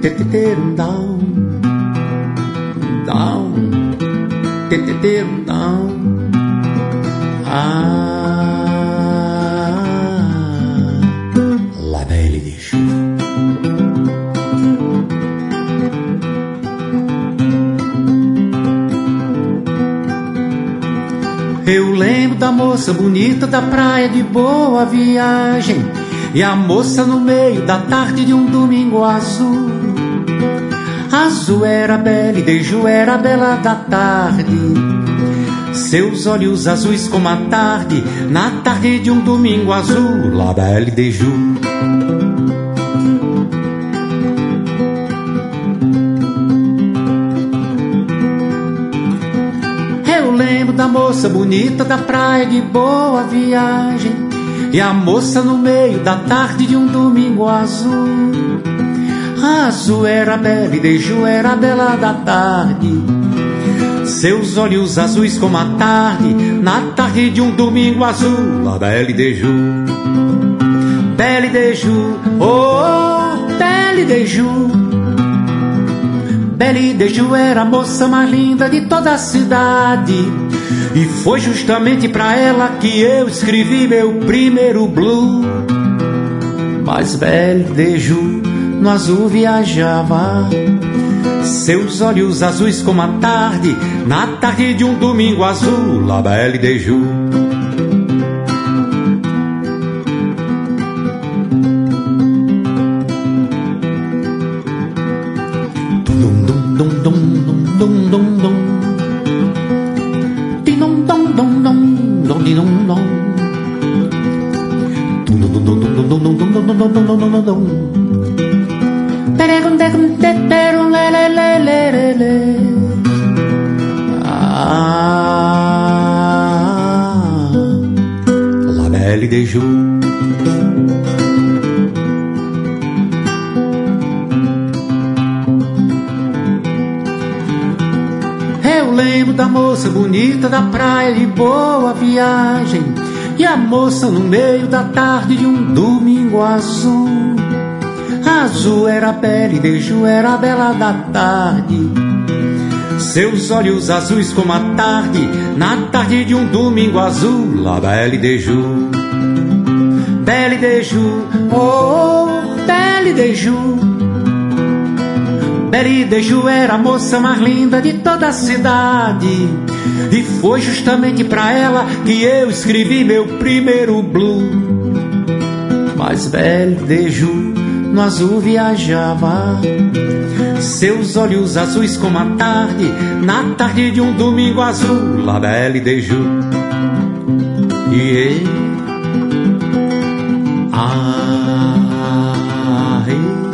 teteterum down, down, teteterum down. Lá vai ele deixou. Eu lembro da moça bonita da praia de Boa Viagem, e a moça no meio da tarde de um domingo azul. Azul era bela e Deju era a bela da tarde, seus olhos azuis como a tarde, na tarde de um domingo azul. Lá bela e Deju. Eu lembro da moça bonita da praia de Boa Viagem, e a moça no meio da tarde de um domingo azul. Azul era bela e Deju era a bela da tarde, seus olhos azuis como a tarde, na tarde de um domingo azul. Lá bela e Deju. Bela e Deju, oh, bela e Deju. Bela e Deju era a moça mais linda de toda a cidade, e foi justamente pra ela que eu escrevi meu primeiro blue. Mas Bela e Deju no azul viajava, seus olhos azuis como a tarde, na tarde de um domingo azul. Lá Bela e Deju. La Belle des Jours. Eu lembro da moça bonita da praia de Boa Viagem, e a moça no meio da tarde de um domingo azul. Azul era a pele, Deju era a bela da tarde, seus olhos azuis como a tarde, na tarde de um domingo azul. La Belle Deju. Belle Deju, oh, Belle Deju. Belle Deju era a moça mais linda de toda a cidade, e foi justamente pra ela que eu escrevi meu primeiro blue. Mas Belle Deju no azul viajava, seus olhos azuis como a tarde, na tarde de um domingo azul. La Belle Deju. Yeah. Ah, hey.